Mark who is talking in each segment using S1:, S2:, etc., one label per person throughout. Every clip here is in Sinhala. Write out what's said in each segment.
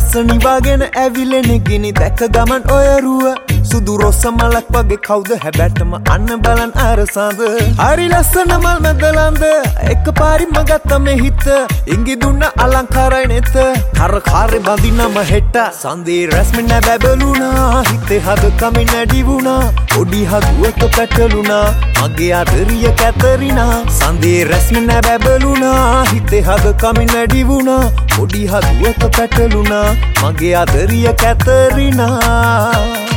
S1: වැස්සනි වගෙන ඇවිලෙන ගිනි දැක ගමන් ඔය රුව සුදු රොස්ස මලක් වගේ කවුද හැබැටම අන්න බලන් අරසඳ හරි ලස්සන මල් මැදලන්ද එකපාරින්ම ගත්ත මේ හිත ඉංගි දුන්න අලංකාරයි නෙත කරකාරේ බඳිනම හෙට සඳේ රැස්ම නැ බැබළුණා හිතේ හද කමින් නැඩි වුණා ඔඩි හදුවක පැටලුණා මගේ ආදරිය කැතරිනා සඳේ රැස්ම නැ බැබළුණා හිතේ හද කමින් නැඩි වුණා ඔඩි හදුවක පැටලුණා මගේ ආදරිය කැතරිනා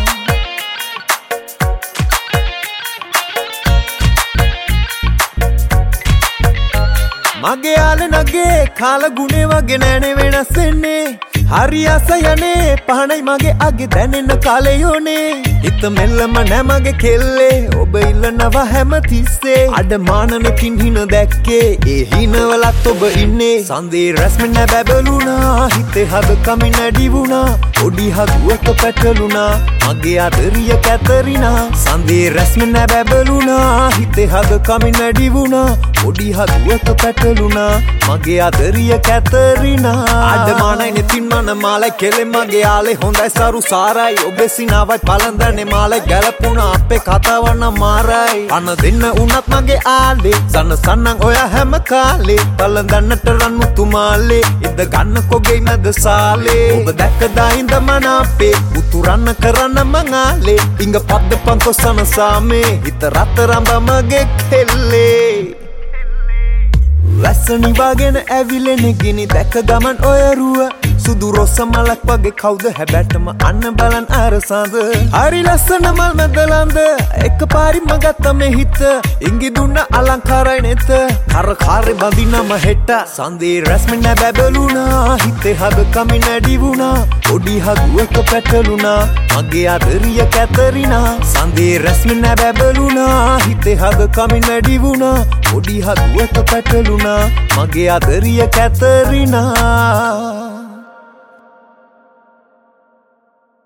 S1: මගේ යාලේ නගේ කාල ගුණේ වගේ නෑනේ වෙනස් වෙන්නේ හරි ආස යන්නේ පහනයි මගේ අගේ දැනෙන කාලේ යෝනේ හිත මෙල්ලම නෑ මගේ කෙල්ලේ ඔබ ඉල්ලනවා හැම තිස්සේ අඩමානනේ කින්හින දැක්කේ ඒ හිනවලත් ඔබ ඉන්නේ සඳේ රැස්ම නෑ බැබළුණා හිතේ හද කමින් නැඩි වුණා ඔඩි හදුවක පැටලුණා මගේ ආදරිය කැතරිනා සඳේ රැස්ම නෑ බැබළුණා හිතේ හද කමින් නැඩි වුණා ඔඩි හදුවක පැටලුණා මගේ ආදරිය කැතරිනා අඩමානයි නෙතින් මන මාලයි කෙලෙ මගේ යාලේ හොඳයි සරු සාරයි ඔබේ සිනාවයි පලඳන්නේ මාලයි ගැලපුණා අපේ කතාව නම් මාරයි අන දෙන්න උනත් මගේ ආලේ සන්න සන්නන් ඔය හැම කාලේ පලඳන්නට රන්නු තුමාලේ ඉඳ ගන්න කොගේ මැද සාලේ ඔබ දැක්කදා ඉඳ මන අපේ උතුරන්න කරන්න මං ආලේ ඉංග පද්ද පන්තො සන සාමේ හිත රත්තරම්බ මගේ කෙල්ලේ වැස්සනි වගෙන ඇවිලෙන ගිනි දැක ගමන් ඔය රුව සුදු රොස්ස මලක් වගේ කවුද හැබැටම අන්න බලන් අරසඳ හරි ලස්සන මල් මැදලන්ද එකපාරින්ම ගත්ත මේ හිත ඉංගි දුන්න අලංකාරයි නෙත කරකාරේ බඳිනම හෙට සඳේ රැස්ම නැ බැබළුණා හිතේ හද කමින් නැඩි වුණා ඔඩි හදුවක පැටලුණා මගේ ආදරිය කැතරිනා සඳේ රැස්ම නැ බැබළුණා හිතේ හද කමින් නැඩි වුණා ඔඩි හදුවක පැටලුණා මගේ ආදරිය කැතරිනා